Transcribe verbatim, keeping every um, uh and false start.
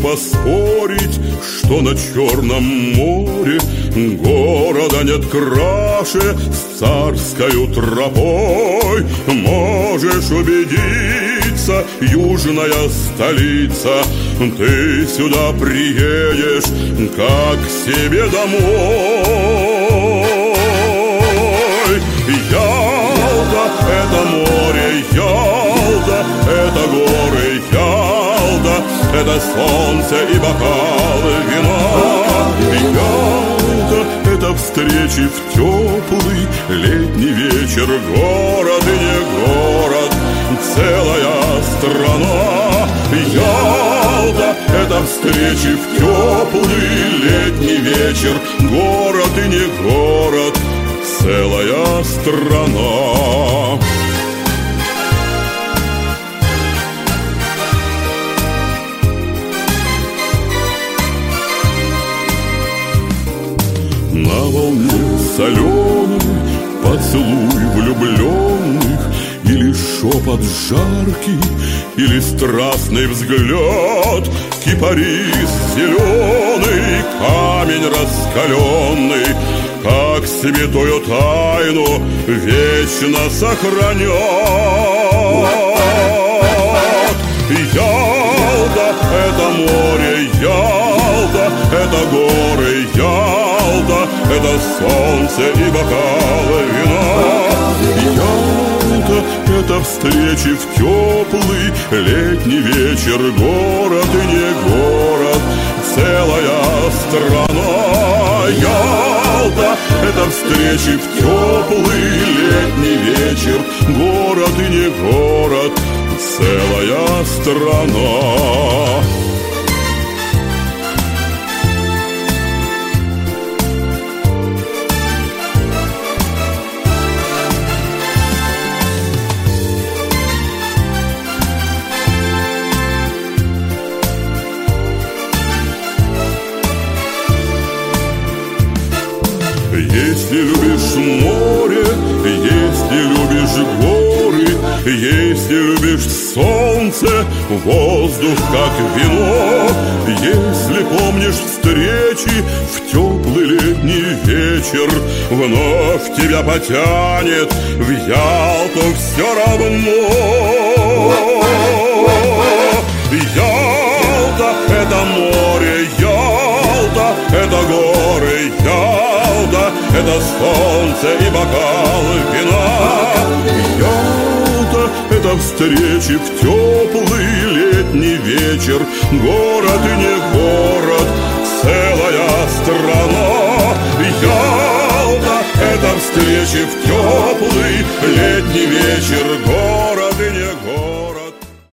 поспорить, что на Черном море города нет краше с царскою тропой. Можешь убедиться, южная столица, ты сюда приедешь как к себе домой. Ялта — это море, Ялта — это горы, Ялта — это солнце и бокалы вина. Ялта — это встречи в теплый летний вечер. Город и не город, целая страна. Ялта — это встречи в теплый летний вечер. Город и не город, целая страна. На волне соленой поцелуй влюбленных, или шепот жаркий, или страстный взгляд. Кипарис зеленый, камень раскаленный, как святую тайну вечно сохранят. Ялта — это море, Ялта — это горы, Ялта — это солнце и бокалы вина. Ялта — это встречи в теплый летний вечер. Город и не город, целая страна. Ялта — это встречи в теплый летний вечер. Город и не город, целая страна. Если любишь море, если любишь горы, если любишь солнце, воздух как вино, если помнишь встречи в теплый летний вечер, вновь тебя потянет в Ялту все равно. Ялта — это море, Ялта — это горы, Ялта — это солнце и бокалы вина. Ялта — это встречи в теплый летний вечер. Город и не город, целая страна. Ялта — это встречи в теплый летний вечер.